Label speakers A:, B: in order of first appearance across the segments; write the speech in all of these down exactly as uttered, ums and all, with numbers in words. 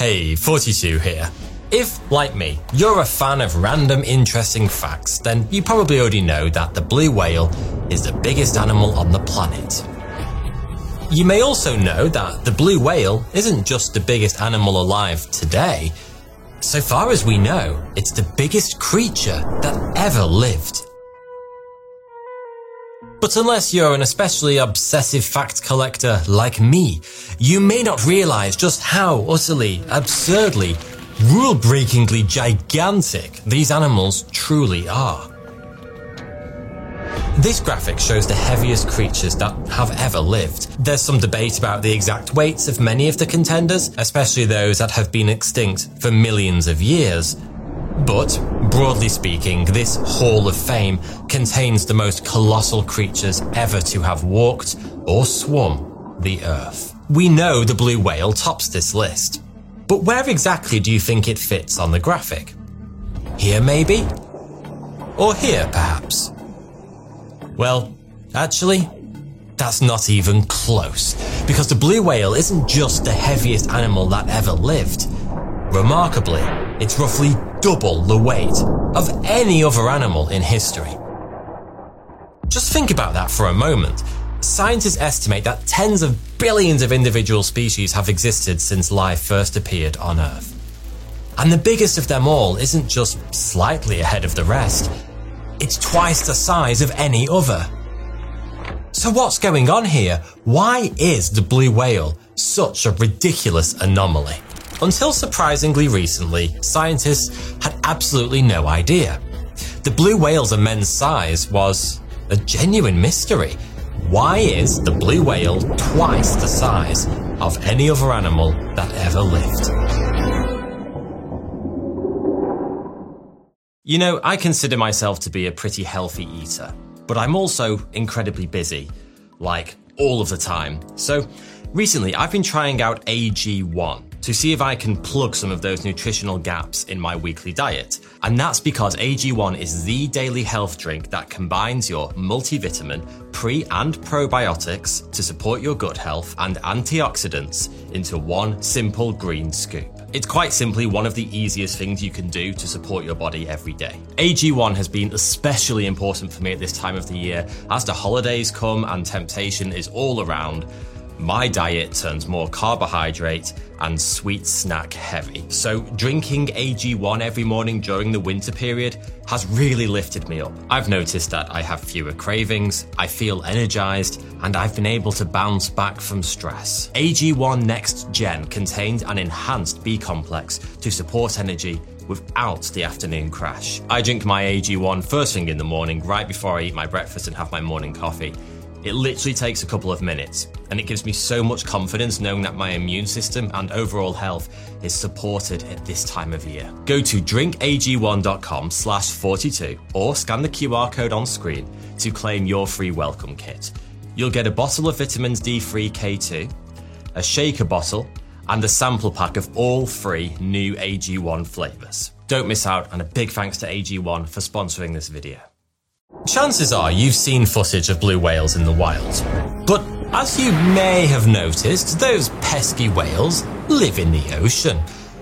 A: Hey, forty-two here. If, like me, you're a fan of random interesting facts, then you probably already know that the blue whale is the biggest animal on the planet. You may also know that the blue whale isn't just the biggest animal alive today. So far as we know, it's the biggest creature that ever lived. But unless you're an especially obsessive fact collector like me, you may not realize just how utterly, absurdly, rule-breakingly gigantic these animals truly are. This graphic shows the heaviest creatures that have ever lived. There's some debate about the exact weights of many of the contenders, especially those that have been extinct for millions of years. But, broadly speaking, this Hall of Fame contains the most colossal creatures ever to have walked or swum the Earth. We know the blue whale tops this list. But where exactly do you think it fits on the graphic? Here maybe? Or here perhaps? Well, actually, that's not even close, because the blue whale isn't just the heaviest animal that ever lived. Remarkably, it's roughly double the weight of any other animal in history. Just think about that for a moment. Scientists estimate that tens of billions of individual species have existed since life first appeared on Earth. And the biggest of them all isn't just slightly ahead of the rest, it's twice the size of any other. So what's going on here? Why is the blue whale such a ridiculous anomaly? Until surprisingly recently, scientists had absolutely no idea. The blue whale's immense size was a genuine mystery. Why is the blue whale twice the size of any other animal that ever lived? You know, I consider myself to be a pretty healthy eater, but I'm also incredibly busy, like all of the time. So recently I've been trying out A G one to see if I can plug some of those nutritional gaps in my weekly diet. And that's because A G one is the daily health drink that combines your multivitamin, pre- and probiotics to support your gut health and antioxidants into one simple green scoop. It's quite simply one of the easiest things you can do to support your body every day. A G one has been especially important for me at this time of the year. As the holidays come and temptation is all around, my diet turns more carbohydrate and sweet snack heavy. So drinking A G one every morning during the winter period has really lifted me up. I've noticed that I have fewer cravings, I feel energized, and I've been able to bounce back from stress. A G one Next Gen contains an enhanced B complex to support energy without the afternoon crash. I drink my A G one first thing in the morning, right before I eat my breakfast and have my morning coffee. It literally takes a couple of minutes, and it gives me so much confidence knowing that my immune system and overall health is supported at this time of year. Go to drink A G one dot com slash forty-two or scan the Q R code on screen to claim your free welcome kit. You'll get a bottle of vitamins D three K two, a shaker bottle, and a sample pack of all three new A G one flavours. Don't miss out, and a big thanks to A G one for sponsoring this video. Chances are you've seen footage of blue whales in the wild, but as you may have noticed, those pesky whales live in the ocean.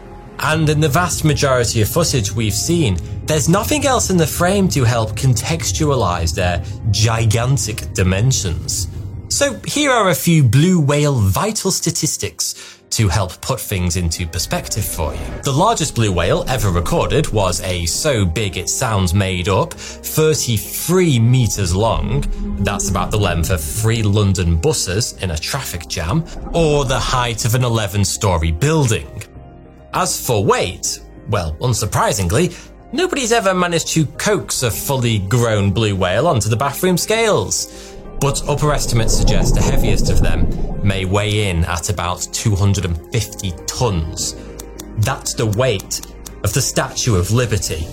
A: And in the vast majority of footage we've seen, there's nothing else in the frame to help contextualize their gigantic dimensions. So here are a few blue whale vital statistics to help put things into perspective for you. The largest blue whale ever recorded was a so big it sounds made up, thirty-three meters long. That's about the length of three London buses in a traffic jam, or the height of an eleven-story building. As for weight, well, unsurprisingly, nobody's ever managed to coax a fully grown blue whale onto the bathroom scales. But upper estimates suggest the heaviest of them may weigh in at about two hundred fifty tons. That's the weight of the Statue of Liberty.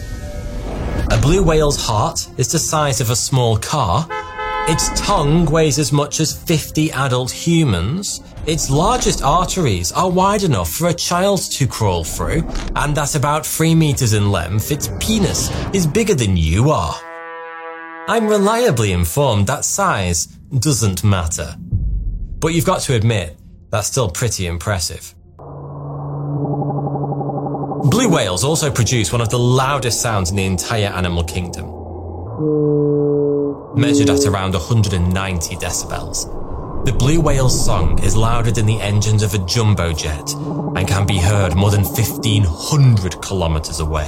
A: A blue whale's heart is the size of a small car. Its tongue weighs as much as fifty adult humans. Its largest arteries are wide enough for a child to crawl through, and at about three meters in length, its penis is bigger than you are. I'm reliably informed that size doesn't matter. But you've got to admit, that's still pretty impressive. Blue whales also produce one of the loudest sounds in the entire animal kingdom, measured at around one hundred ninety decibels. The blue whale's song is louder than the engines of a jumbo jet and can be heard more than fifteen hundred kilometers away.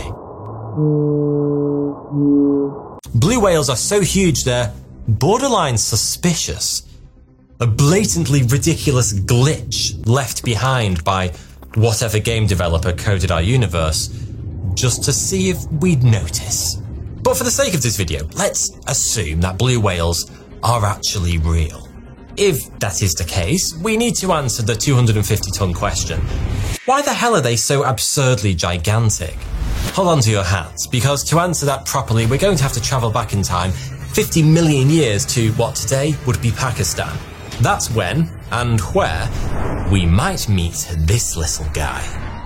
A: Blue whales are so huge they're borderline suspicious. A blatantly ridiculous glitch left behind by whatever game developer coded our universe, just to see if we'd notice. But for the sake of this video, let's assume that blue whales are actually real. If that is the case, we need to answer the two hundred fifty ton question. Why the hell are they so absurdly gigantic? Hold on to your hats, because to answer that properly, we're going to have to travel back in time fifty million years to what today would be Pakistan. That's when, and where, we might meet this little guy.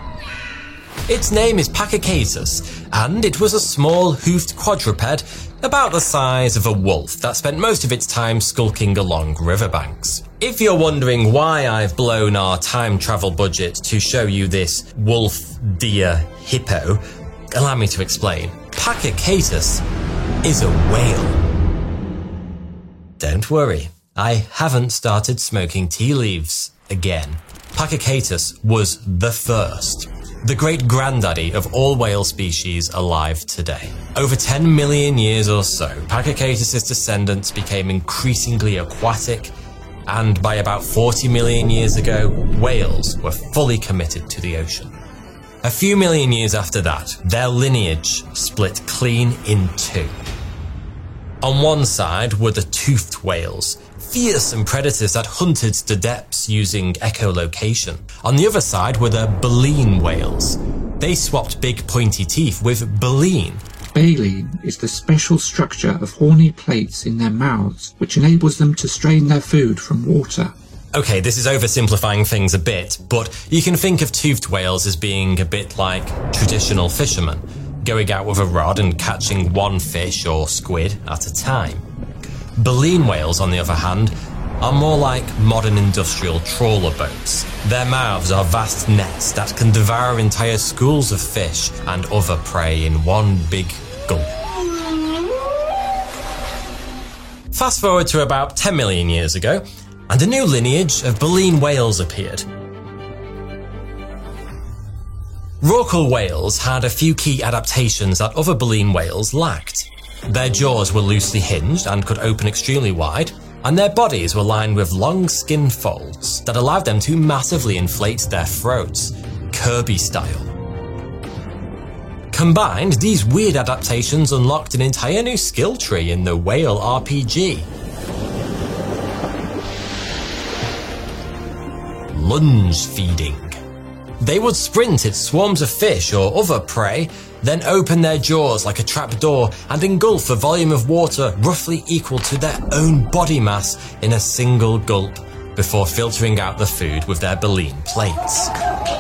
A: Its name is Pakicetus, and it was a small hoofed quadruped about the size of a wolf that spent most of its time skulking along riverbanks. If you're wondering why I've blown our time travel budget to show you this wolf, deer, hippo, allow me to explain. Pakicetus is a whale. Don't worry, I haven't started smoking tea leaves again. Pakicetus was the first, the great granddaddy of all whale species alive today. Over ten million years or so, Pakicetus' descendants became increasingly aquatic, and by about forty million years ago, whales were fully committed to the ocean. A few million years after that, their lineage split clean in two. On one side were the toothed whales, fearsome predators that hunted the depths using echolocation. On the other side were the baleen whales. They swapped big pointy teeth with baleen.
B: Baleen is the special structure of horny plates in their mouths which enables them to strain their food from water.
A: Okay, this is oversimplifying things a bit, but you can think of toothed whales as being a bit like traditional fishermen, going out with a rod and catching one fish or squid at a time. Baleen whales, on the other hand, are more like modern industrial trawler boats. Their mouths are vast nets that can devour entire schools of fish and other prey in one big gulp. Fast forward to about ten million years ago, and a new lineage of baleen whales appeared. Rorqual whales had a few key adaptations that other baleen whales lacked. Their jaws were loosely hinged and could open extremely wide, and their bodies were lined with long skin folds that allowed them to massively inflate their throats, Kirby style. Combined, these weird adaptations unlocked an entire new skill tree in the whale R P G. Lunge feeding. They would sprint at swarms of fish or other prey, then open their jaws like a trapdoor and engulf a volume of water roughly equal to their own body mass in a single gulp, before filtering out the food with their baleen plates.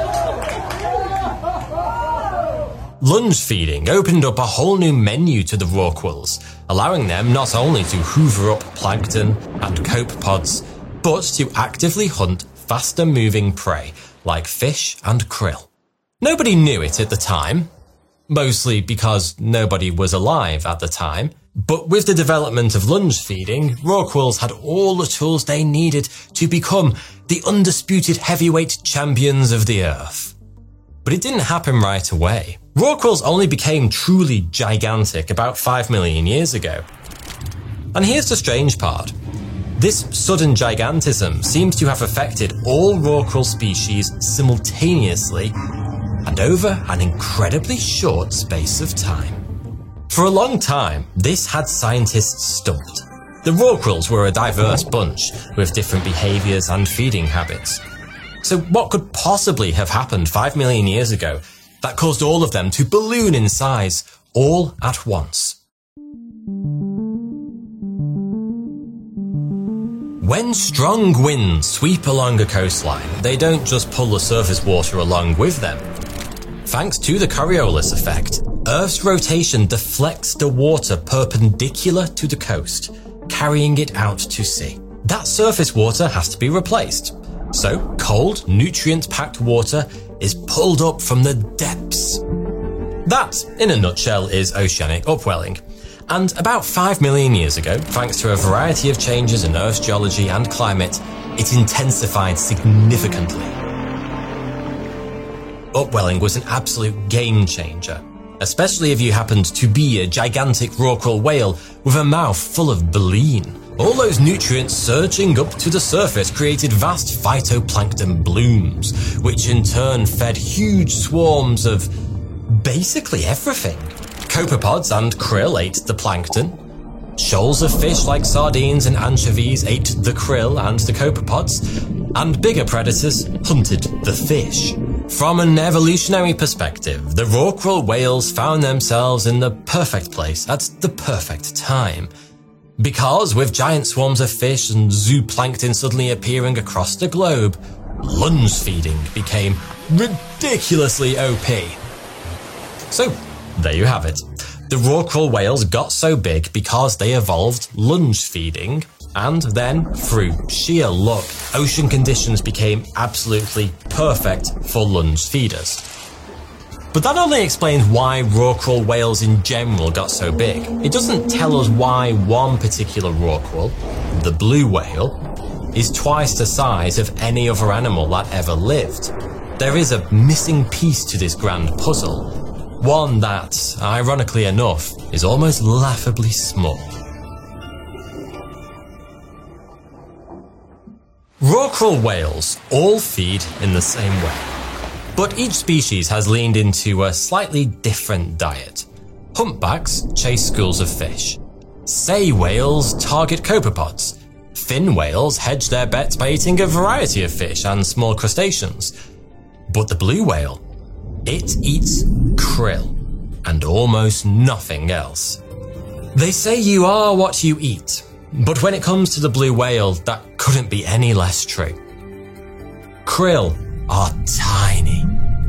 A: Lunge feeding opened up a whole new menu to the rorquals, allowing them not only to hoover up plankton and copepods, but to actively hunt faster moving prey like fish and krill. Nobody knew it at the time, mostly because nobody was alive at the time, but with the development of lunge feeding, rorquals had all the tools they needed to become the undisputed heavyweight champions of the earth. But it didn't happen right away. Rorquals only became truly gigantic about five million years ago. And here's the strange part. This sudden gigantism seems to have affected all rorqual species simultaneously and over an incredibly short space of time. For a long time, this had scientists stumped. The rorquals were a diverse bunch with different behaviours and feeding habits. So what could possibly have happened five million years ago that caused all of them to balloon in size all at once? When strong winds sweep along a coastline, they don't just pull the surface water along with them. Thanks to the Coriolis effect, Earth's rotation deflects the water perpendicular to the coast, carrying it out to sea. That surface water has to be replaced. So cold, nutrient-packed water is pulled up from the depths. That, in a nutshell, is oceanic upwelling. And about five million years ago, thanks to a variety of changes in Earth's geology and climate, it intensified significantly. Upwelling was an absolute game changer, especially if you happened to be a gigantic rorqual whale with a mouth full of baleen. All those nutrients surging up to the surface created vast phytoplankton blooms, which in turn fed huge swarms of basically everything. Copepods and krill ate the plankton. Shoals of fish like sardines and anchovies ate the krill and the copepods, and bigger predators hunted the fish. From an evolutionary perspective, the rorqual whales found themselves in the perfect place at the perfect time. Because with giant swarms of fish and zooplankton suddenly appearing across the globe, lunge feeding became ridiculously O P. So, there you have it. The rorqual whales got so big because they evolved lunge feeding, and then, through sheer luck, ocean conditions became absolutely perfect for lunge feeders. But that only explains why rorqual whales in general got so big. It doesn't tell us why one particular rorqual, the blue whale, is twice the size of any other animal that ever lived. There is a missing piece to this grand puzzle. One that, ironically enough, is almost laughably small. Rorqual whales all feed in the same way, but each species has leaned into a slightly different diet. Humpbacks chase schools of fish. Sei whales target copepods. Fin whales hedge their bets by eating a variety of fish and small crustaceans. But the blue whale, it eats krill, and almost nothing else. They say you are what you eat, but when it comes to the blue whale, that couldn't be any less true. Krill are tiny.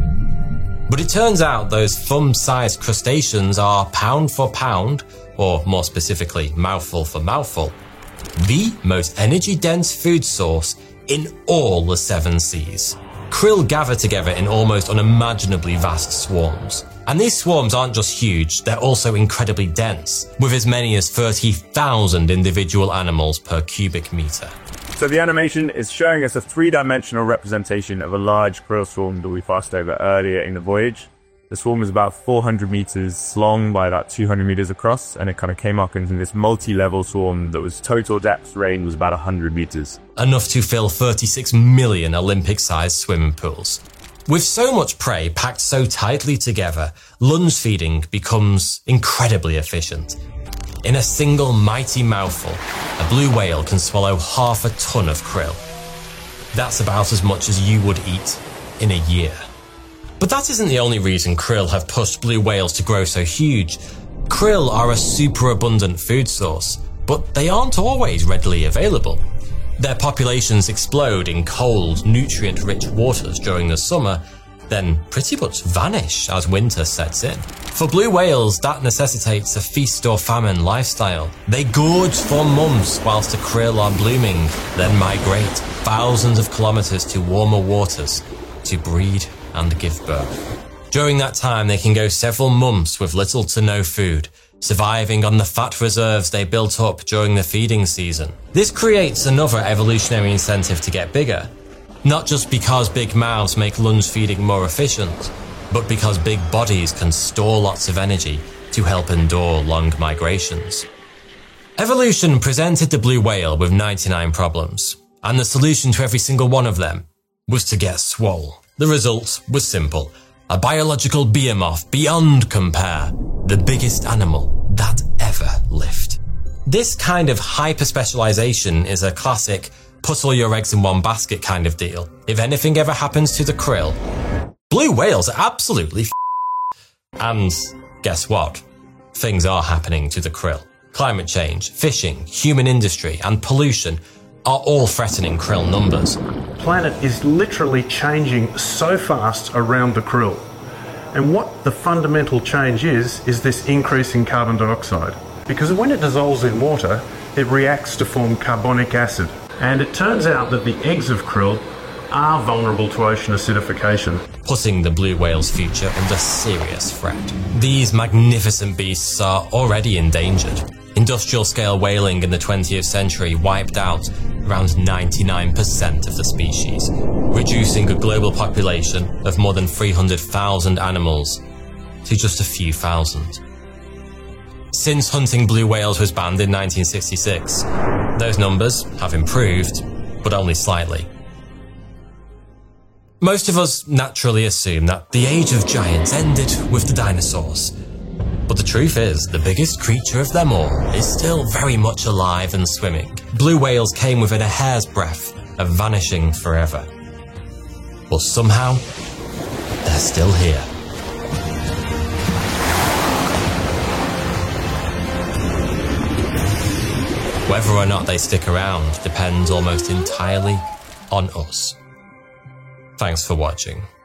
A: But it turns out those thumb-sized crustaceans are pound for pound, or more specifically, mouthful for mouthful, the most energy-dense food source in all the seven seas. Krill gather together in almost unimaginably vast swarms. And these swarms aren't just huge, they're also incredibly dense, with as many as thirty thousand individual animals per cubic meter.
C: So the animation is showing us a three-dimensional representation of a large krill swarm that we passed over earlier in the voyage. The swarm is about four hundred meters long by about two hundred meters across, and it kind of came up into this multi-level swarm that was total depth range was about one hundred meters.
A: Enough to fill thirty-six million Olympic-sized swimming pools. With so much prey packed so tightly together, lunge feeding becomes incredibly efficient. In a single mighty mouthful, a blue whale can swallow half a ton of krill. That's about as much as you would eat in a year. But that isn't the only reason krill have pushed blue whales to grow so huge. Krill are a super abundant food source, but they aren't always readily available. Their populations explode in cold, nutrient-rich waters during the summer, then pretty much vanish as winter sets in. For blue whales, that necessitates a feast or famine lifestyle. They gorge for months whilst the krill are blooming, then migrate thousands of kilometers to warmer waters to breed and give birth. During that time, they can go several months with little to no food, surviving on the fat reserves they built up during the feeding season. This creates another evolutionary incentive to get bigger. Not just because big mouths make lunge feeding more efficient, but because big bodies can store lots of energy to help endure long migrations. Evolution presented the blue whale with ninety-nine problems, and the solution to every single one of them was to get swole. The result was simple. A biological behemoth beyond compare. The biggest animal that ever lived. This kind of hyper-specialization is a classic put all your eggs in one basket kind of deal. If anything ever happens to the krill, blue whales are absolutely f***. And guess what? Things are happening to the krill. Climate change, fishing, human industry, and pollution are all threatening krill numbers.
D: The planet is literally changing so fast around the krill. And what the fundamental change is, is this increase in carbon dioxide. Because when it dissolves in water, it reacts to form carbonic acid. And it turns out that the eggs of krill are vulnerable to ocean acidification.
A: putting the blue whale's future under serious threat. These magnificent beasts are already endangered. Industrial-scale whaling in the twentieth century wiped out around ninety-nine percent of the species, reducing a global population of more than three hundred thousand animals to just a few thousand. Since hunting blue whales was banned in nineteen sixty-six, those numbers have improved, but only slightly. Most of us naturally assume that the age of giants ended with the dinosaurs. But the truth is, the biggest creature of them all is still very much alive and swimming. Blue whales came within a hair's breadth of vanishing forever. But somehow, they're still here. Whether or not they stick around depends almost entirely on us. Thanks for watching.